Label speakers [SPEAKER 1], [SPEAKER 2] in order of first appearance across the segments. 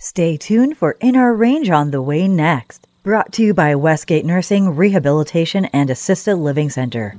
[SPEAKER 1] Stay tuned for In Our Range on the way next. Brought to you by Westgate Nursing, Rehabilitation, and Assisted Living Center.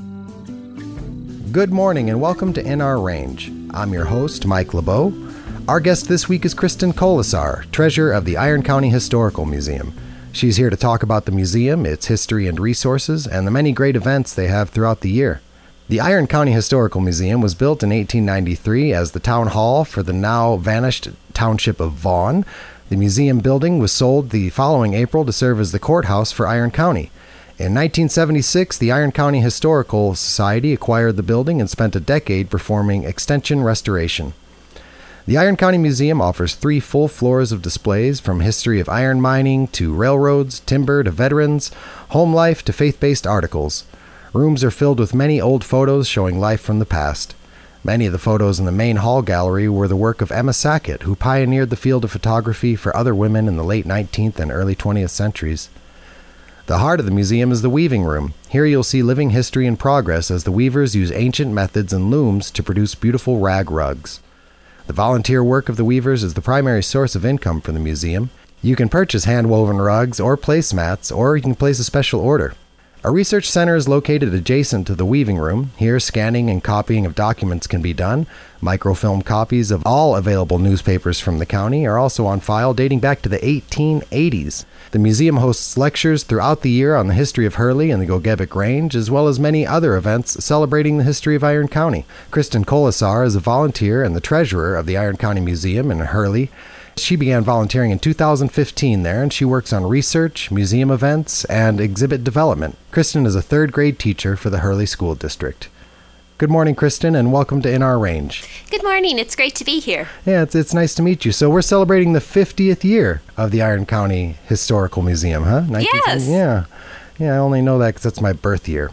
[SPEAKER 2] Good morning and welcome to In Our Range. I'm your host, Mike LeBeau. Our guest this week is Kristen Kolesar, treasurer of the Iron County Historical Museum. She's here to talk about the museum, its history and resources, and the many great events they have throughout the year. The Iron County Historical Museum was built in 1893 as the town hall for the now vanished township of Vaughan. The museum building was sold the following April to serve as the courthouse for Iron County. In 1976, the Iron County Historical Society acquired the building and spent a decade performing extension restoration. The Iron County Museum offers 3 full floors of displays from history of iron mining to railroads, timber to veterans, home life to faith-based articles. Rooms are filled with many old photos showing life from the past. Many of the photos in the main hall gallery were the work of Emma Sackett, who pioneered the field of photography for other women in the late 19th and early 20th centuries. The heart of the museum is the weaving room. Here you'll see living history in progress as the weavers use ancient methods and looms to produce beautiful rag rugs. The volunteer work of the weavers is the primary source of income for the museum. You can purchase hand-woven rugs or placemats, or you can place a special order. A research center is located adjacent to the weaving room. Here, scanning and copying of documents can be done. Microfilm copies of all available newspapers from the county are also on file dating back to the 1880s. The museum hosts lectures throughout the year on the history of Hurley and the Gogebic Range, as well as many other events celebrating the history of Iron County. Kristen Kolesar is a volunteer and the treasurer of the Iron County Museum in Hurley. She began volunteering in 2015 there, and she works on research, museum events, and exhibit development. Kristen is a 3rd grade teacher for the Hurley School District. Good morning, Kristen, and welcome to In Our Range.
[SPEAKER 3] Good morning. It's great to be here.
[SPEAKER 2] Yeah, it's nice to meet you. So we're celebrating the 50th year of the Iron County Historical Museum, huh?
[SPEAKER 3] Yes.
[SPEAKER 2] Yeah, I only know that because that's my birth year.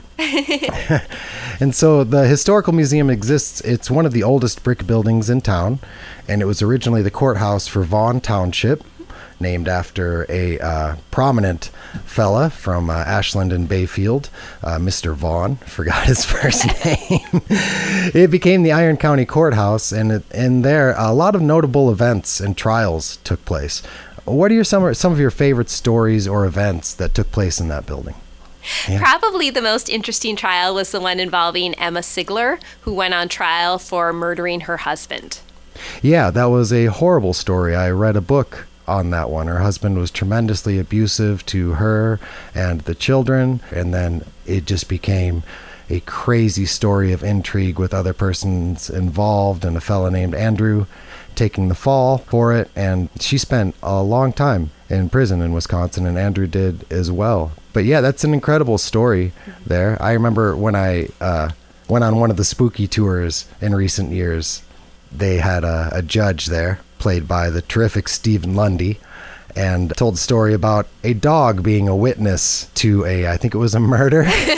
[SPEAKER 2] And so the Historical Museum exists. It's one of the oldest brick buildings in town, and it was originally the courthouse for Vaughan Township, named after a prominent fella from Ashland and Bayfield, Mr. Vaughan. Forgot his first name. It became the Iron County Courthouse, and there a lot of notable events and trials took place. What are some of your favorite stories or events that took place in that building?
[SPEAKER 3] Yeah. Probably the most interesting trial was the one involving Emma Sigler, who went on trial for murdering her husband.
[SPEAKER 2] Yeah, that was a horrible story. I read a book on that one. Her husband was tremendously abusive to her and the children, and then it just became a crazy story of intrigue with other persons involved and a fella named Andrew taking the fall for it, and she spent a long time in prison in Wisconsin, and Andrew did as well. But yeah, that's an incredible story there. I remember when I went on one of the spooky tours in recent years, they had a judge there, played by the terrific Stephen Lundy, and told a story about a dog being a witness to I think it was a murder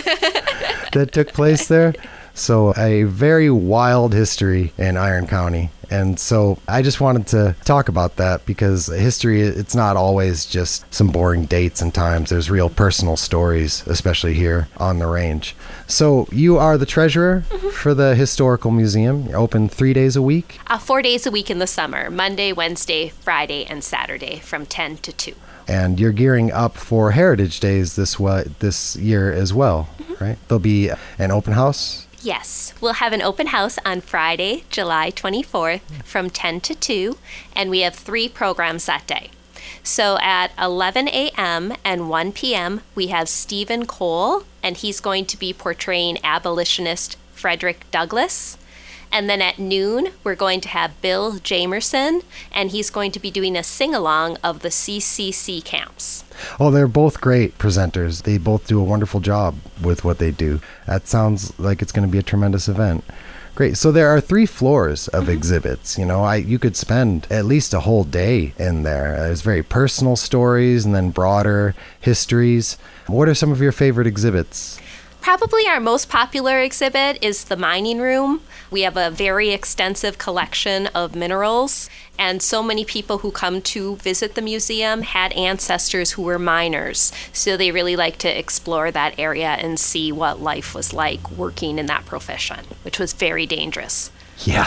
[SPEAKER 2] that took place there. So a very wild history in Iron County. And so I just wanted to talk about that because history, it's not always just some boring dates and times. There's real personal stories, especially here on the range. So you are the treasurer for the Historical Museum. You're open 3 days a week?
[SPEAKER 3] 4 days a week in the summer, Monday, Wednesday, Friday, and Saturday from 10 to 2.
[SPEAKER 2] And you're gearing up for Heritage Days this year as well, right? There'll be an open house?
[SPEAKER 3] Yes, we'll have an open house on Friday, July 24th from 10 to 2, and we have 3 programs that day. So at 11 a.m. and 1 p.m., we have Stephen Cole, and he's going to be portraying abolitionist Frederick Douglass. And then at noon, we're going to have Bill Jamerson, and he's going to be doing a sing-along of the CCC camps.
[SPEAKER 2] Oh, they're both great presenters. They both do a wonderful job with what they do. That sounds like it's going to be a tremendous event. Great. So there are 3 floors of exhibits. You could spend at least a whole day in there. There's very personal stories and then broader histories. What are some of your favorite exhibits?
[SPEAKER 3] Probably our most popular exhibit is the mining room. We have a very extensive collection of minerals, and so many people who come to visit the museum had ancestors who were miners, so they really like to explore that area and see what life was like working in that profession, which was very dangerous.
[SPEAKER 2] Yeah.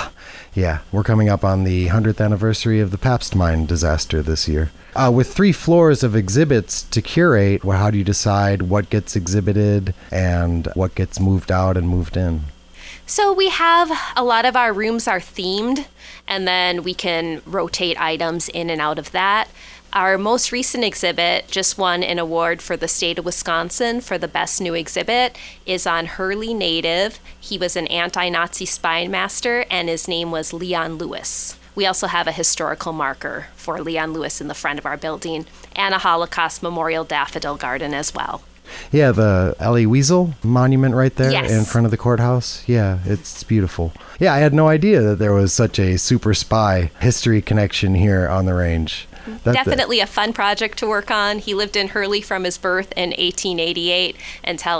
[SPEAKER 2] Yeah, we're coming up on the 100th anniversary of the Pabst mine disaster this year. With 3 floors of exhibits to curate, well, how do you decide what gets exhibited and what gets moved out and moved in?
[SPEAKER 3] So we have a lot of our rooms are themed, and then we can rotate items in and out of that. Our most recent exhibit just won an award for the state of Wisconsin for the best new exhibit, is on Hurley native. He was an anti-Nazi spy master, and his name was Leon Lewis. We also have a historical marker for Leon Lewis in the front of our building, and a Holocaust Memorial Daffodil Garden as well.
[SPEAKER 2] Yeah, the Elie Wiesel monument right there
[SPEAKER 3] Yes.
[SPEAKER 2] in front of the courthouse. Yeah, it's beautiful. Yeah, I had no idea that there was such a super spy history connection here on the range.
[SPEAKER 3] Definitely a fun project to work on. He lived in Hurley from his birth in 1888 until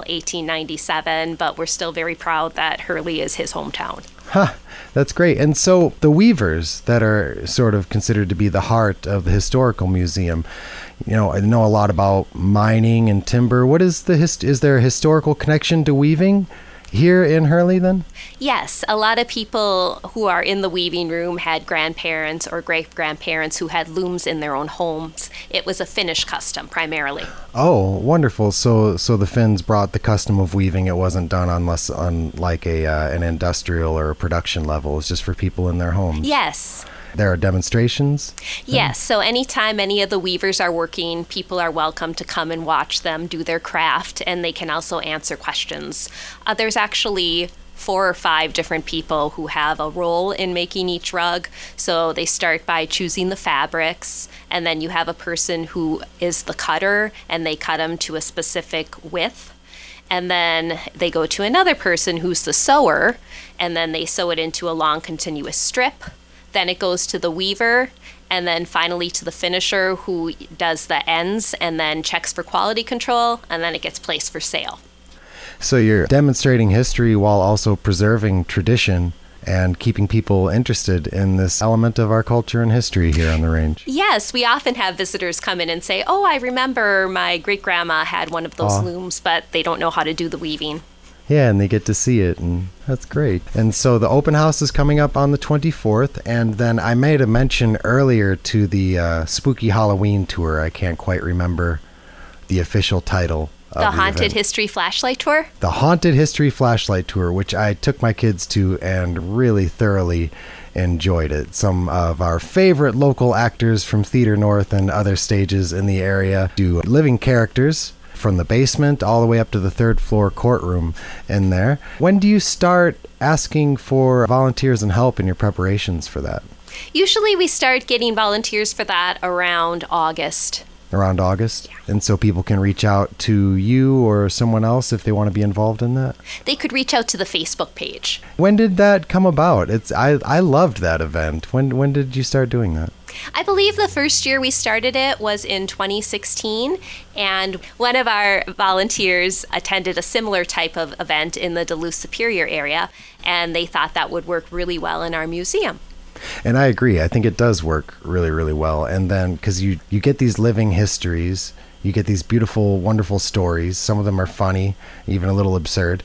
[SPEAKER 3] 1897, but we're still very proud that Hurley is his hometown.
[SPEAKER 2] That's great. And so the weavers that are sort of considered to be the heart of the historical museum, you know, I know a lot about mining and timber. What is is there a historical connection to weaving here in Hurley then?
[SPEAKER 3] Yes, a lot of people who are in the weaving room had grandparents or great-grandparents who had looms in their own homes. It was a Finnish custom primarily.
[SPEAKER 2] Oh, wonderful. So the Finns brought the custom of weaving. It wasn't done on like an industrial or a production level. It's just for people in their homes.
[SPEAKER 3] Yes.
[SPEAKER 2] There are demonstrations?
[SPEAKER 3] Yes, so anytime any of the weavers are working, people are welcome to come and watch them do their craft, and they can also answer questions. There's actually 4 or 5 different people who have a role in making each rug. So they start by choosing the fabrics, and then you have a person who is the cutter, and they cut them to a specific width. And then they go to another person who's the sewer, and then they sew it into a long continuous strip. Then it goes to the weaver, and then finally to the finisher who does the ends and then checks for quality control, and then it gets placed for sale.
[SPEAKER 2] So you're demonstrating history while also preserving tradition and keeping people interested in this element of our culture and history here on the range.
[SPEAKER 3] Yes, we often have visitors come in and say, oh, I remember my great-grandma had one of those looms, but they don't know how to do the weaving.
[SPEAKER 2] Yeah, and they get to see it, and that's great. And so the open house is coming up on the 24th, and then I made a mention earlier to the Spooky Halloween tour. I can't quite remember the official title of
[SPEAKER 3] The Haunted
[SPEAKER 2] event.
[SPEAKER 3] History Flashlight Tour?
[SPEAKER 2] The Haunted History Flashlight Tour, which I took my kids to and really thoroughly enjoyed it. Some of our favorite local actors from Theater North and other stages in the area do living characters from the basement all the way up to the 3rd floor courtroom in there. When do you start asking for volunteers and help in your preparations for that?
[SPEAKER 3] Usually we start getting volunteers for that around August.
[SPEAKER 2] Around August? And so people can reach out to you or someone else if they want to be involved in that?
[SPEAKER 3] They could reach out to the Facebook page.
[SPEAKER 2] When did that come about? I loved that event. When did you start doing that?
[SPEAKER 3] I believe the first year we started it was in 2016, and one of our volunteers attended a similar type of event in the Duluth Superior area, and they thought that would work really well in our museum.
[SPEAKER 2] And I agree. I think it does work really, really well. And then, because you get these living histories, you get these beautiful, wonderful stories. Some of them are funny, even a little absurd.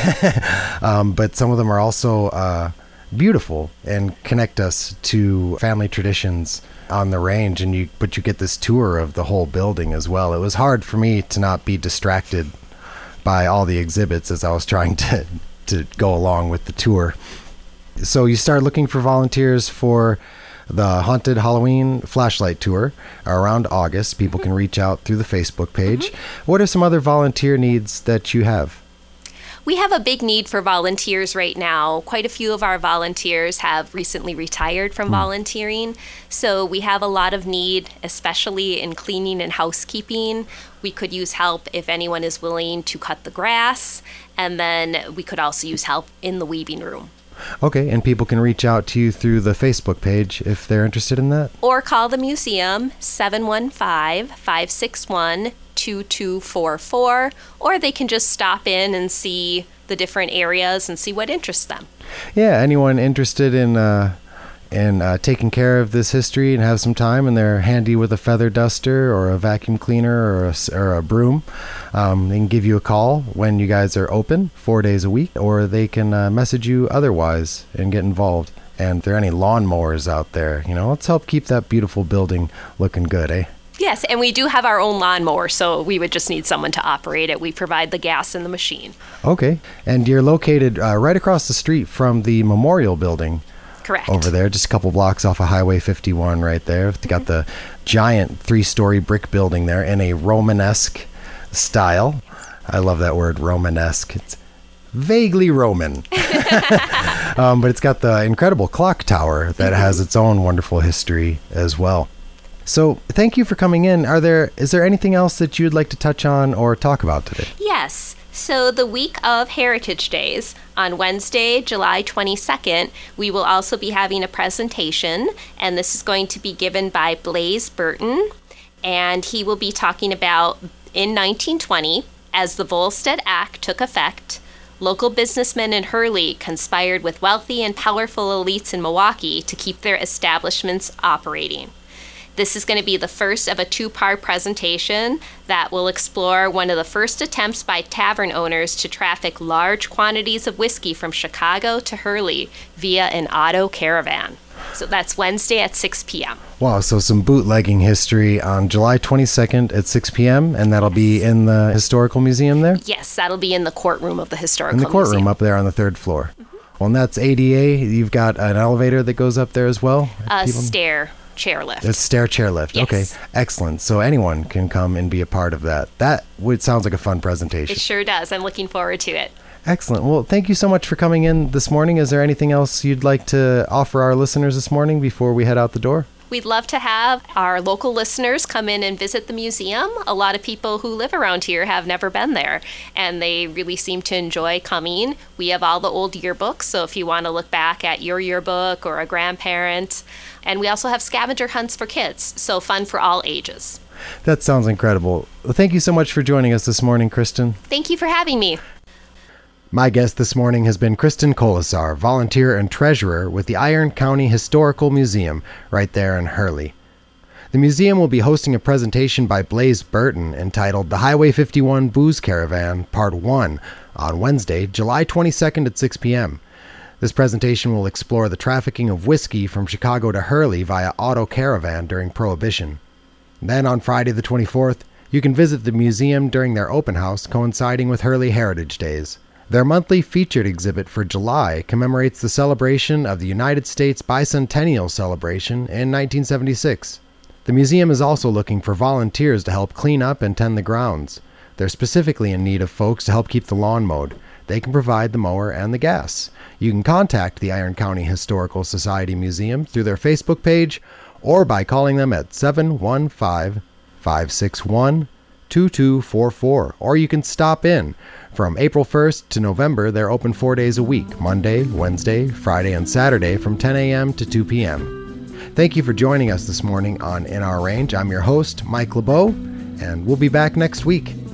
[SPEAKER 2] But some of them are also beautiful and connect us to family traditions on the range. But you get this tour of the whole building as well. It was hard for me to not be distracted by all the exhibits as I was trying to go along with the tour. So you start looking for volunteers for the Haunted Halloween Flashlight Tour around August. People can reach out through the Facebook page. What are some other volunteer needs that you have?
[SPEAKER 3] We have a big need for volunteers right now. Quite a few of our volunteers have recently retired from volunteering. So we have a lot of need, especially in cleaning and housekeeping. We could use help if anyone is willing to cut the grass. And then we could also use help in the weaving room.
[SPEAKER 2] Okay, and people can reach out to you through the Facebook page if they're interested in that?
[SPEAKER 3] Or call the museum, 715-561-2244, or they can just stop in and see the different areas and see what interests them.
[SPEAKER 2] Yeah, anyone interested in taking care of this history and have some time and they're handy with a feather duster or a vacuum cleaner or a broom, they can give you a call when you guys are open 4 days a week, or they can message you otherwise and get involved And if there are any lawnmowers out there, let's help keep that beautiful building looking good, eh?
[SPEAKER 3] Yes, and we do have our own lawnmower, so we would just need someone to operate it. We provide the gas and the machine.
[SPEAKER 2] Okay. And you're located right across the street from the Memorial Building.
[SPEAKER 3] Correct.
[SPEAKER 2] Over there, just a couple blocks off of Highway 51 right there. It's got the giant 3-story brick building there in a Romanesque style. I love that word, Romanesque. It's vaguely Roman. But it's got the incredible clock tower that has its own wonderful history as well. So thank you for coming in. Is there anything else that you'd like to touch on or talk about today?
[SPEAKER 3] Yes. So the week of Heritage Days, on Wednesday, July 22nd, we will also be having a presentation, and this is going to be given by Blaise Burton, and he will be talking about, in 1920, as the Volstead Act took effect, local businessmen in Hurley conspired with wealthy and powerful elites in Milwaukee to keep their establishments operating. This is going to be the first of a 2-part presentation that will explore one of the first attempts by tavern owners to traffic large quantities of whiskey from Chicago to Hurley via an auto caravan. So that's Wednesday at 6 p.m.
[SPEAKER 2] Wow, so some bootlegging history on July 22nd at 6 p.m., and that'll be in the Historical Museum there?
[SPEAKER 3] Yes, that'll be in the courtroom of the Historical Museum.
[SPEAKER 2] In the courtroom up there on the 3rd floor. Mm-hmm. Well, and that's ADA. You've got an elevator that goes up there as well?
[SPEAKER 3] Stair chairlift.
[SPEAKER 2] It's stair chairlift.
[SPEAKER 3] Yes.
[SPEAKER 2] Okay, excellent. So anyone can come and be a part of that. Sounds like a fun presentation.
[SPEAKER 3] It sure does. I'm looking forward to it.
[SPEAKER 2] Excellent. Well, thank you so much for coming in this morning. Is there anything else you'd like to offer our listeners this morning before we head out the door?
[SPEAKER 3] We'd love to have our local listeners come in and visit the museum. A lot of people who live around here have never been there, and they really seem to enjoy coming. We have all the old yearbooks, so if you want to look back at your yearbook or a grandparent. And we also have scavenger hunts for kids, so fun for all ages.
[SPEAKER 2] That sounds incredible. Well, thank you so much for joining us this morning, Kristen.
[SPEAKER 3] Thank you for having me.
[SPEAKER 2] My guest this morning has been Kristen Kolasar, volunteer and treasurer with the Iron County Historical Museum right there in Hurley. The museum will be hosting a presentation by Blaise Burton entitled The Highway 51 Booze Caravan, Part 1, on Wednesday, July 22nd at 6 p.m. This presentation will explore the trafficking of whiskey from Chicago to Hurley via auto caravan during Prohibition. Then on Friday the 24th, you can visit the museum during their open house coinciding with Hurley Heritage Days. Their monthly featured exhibit for July commemorates the celebration of the United States Bicentennial Celebration in 1976. The museum is also looking for volunteers to help clean up and tend the grounds. They're specifically in need of folks to help keep the lawn mowed. They can provide the mower and the gas. You can contact the Iron County Historical Society Museum through their Facebook page or by calling them at 715-561-2244, or you can stop in. From April 1st to November, they're open 4 days a week, Monday, Wednesday, Friday, and Saturday from 10 a.m. to 2 p.m. Thank you for joining us this morning on In Our Range. I'm your host, Mike LeBeau, and we'll be back next week.